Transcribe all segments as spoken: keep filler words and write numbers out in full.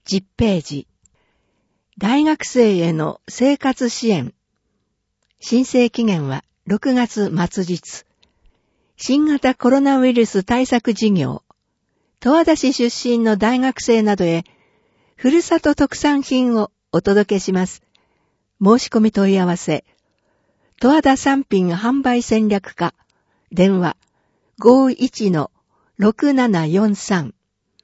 じゅっページ。大学生への生活支援。申請期限はろくがつ末日。新型コロナウイルス対策事業。十和田市出身の大学生などへ、ふるさと特産品をお届けします。申し込み問い合わせ。十和田産品販売戦略課。電話 ごいちのろくななよんさん。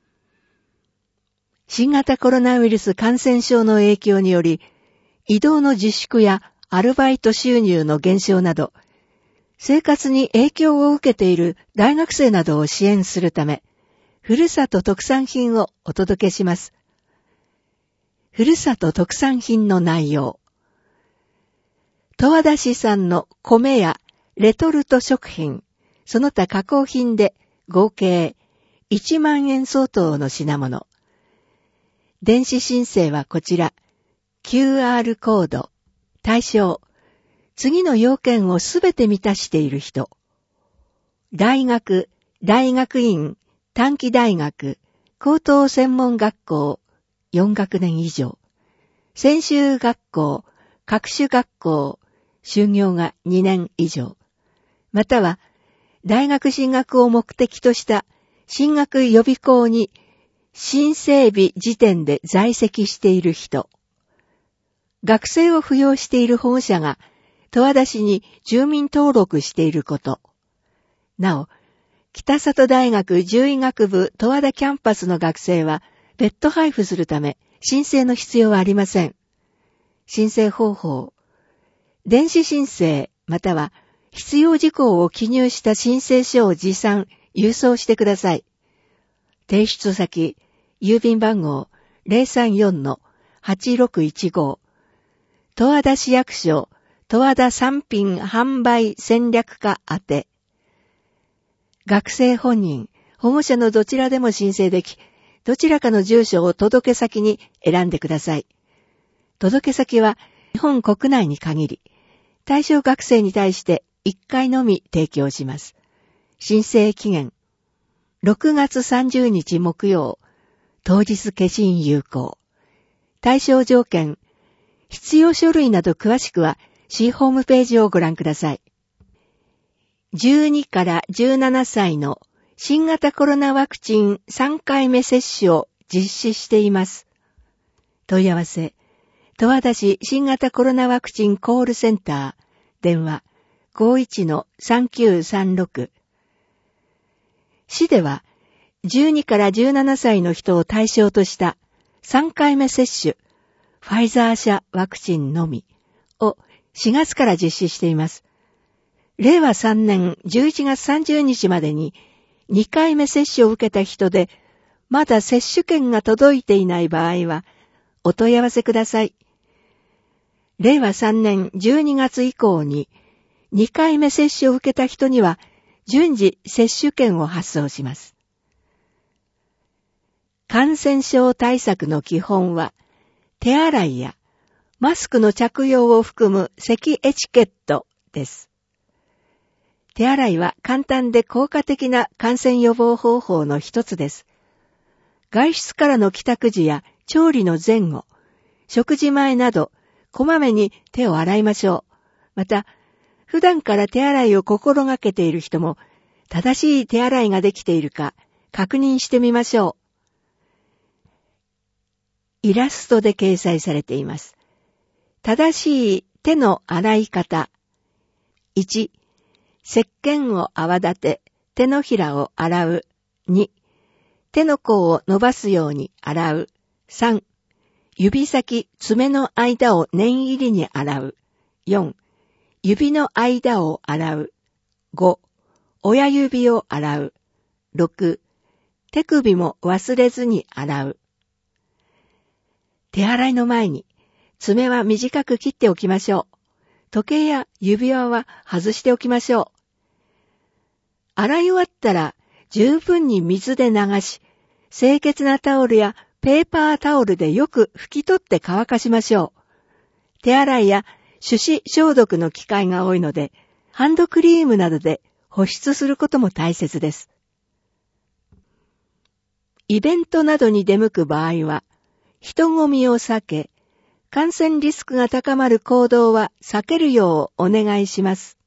新型コロナウイルス感染症の影響により、移動の自粛やアルバイト収入の減少など、生活に影響を受けている大学生などを支援するため、ふるさと特産品をお届けします。ふるさと特産品の内容。十和田市産の米やレトルト食品、その他加工品で合計いちまんえん相当の品物。電子申請はこちら。キューアール コード。対象。次の要件をすべて満たしている人。大学、大学院、短期大学、高等専門学校、よんがくねん以上。専修学校、各種学校、修業がにねん以上。または、大学進学を目的とした進学予備校に申請日時点で在籍している人。学生を扶養している保護者が十和田市に住民登録していること。なお、北里大学獣医学部十和田キャンパスの学生は別途配布するため申請の必要はありません。申請方法。電子申請または必要事項を記入した申請書を持参、郵送してください。提出先、郵便番号 ゼロさんよんのはちろくいちご。十和田市役所、十和田産品販売戦略課宛て。学生本人、保護者のどちらでも申請でき、どちらかの住所を届け先に選んでください。届け先は日本国内に限り、対象学生に対していっかいのみ提供します。申請期限、ろくがつさんじゅうにち木曜、当日消印有効。対象条件、必要書類など詳しくは市ホームページをご覧ください。じゅうにからじゅうななさいの新型コロナワクチンさんかいめ接種を実施しています。問い合わせ、十和田市新型コロナワクチンコールセンター、電話 ごいちのさんきゅうさんろく。市では、じゅうにからじゅうななさいの人を対象としたさんかいめ接種、ファイザー社ワクチンのみをしがつから実施しています。れいわさんねんじゅういちがつさんじゅうにちまでににかいめ接種を受けた人で、まだ接種券が届いていない場合は、お問い合わせください。れいわさんねんじゅうにがつ以降ににかいめ接種を受けた人には、順次接種券を発送します。感染症対策の基本は、手洗いやマスクの着用を含む咳エチケットです。手洗いは簡単で効果的な感染予防方法の一つです。外出からの帰宅時や調理の前後、食事前など、こまめに手を洗いましょう。また、普段から手洗いを心がけている人も、正しい手洗いができているか確認してみましょう。イラストで掲載されています。正しい手の洗い方。いち、石鹸を泡立て、手のひらを洗う。に、手の甲を伸ばすように洗う。さん、指先、爪の間を念入りに洗う。よん、指の間を洗う。ご、親指を洗う。ろく、手首も忘れずに洗う。手洗いの前に、爪は短く切っておきましょう。時計や指輪は外しておきましょう。洗い終わったら、十分に水で流し、清潔なタオルやペーパータオルでよく拭き取って乾かしましょう。手洗いや手指消毒の機会が多いので、ハンドクリームなどで保湿することも大切です。イベントなどに出向く場合は、 人混みを避け、感染リスクが高まる行動は避けるようお願いします。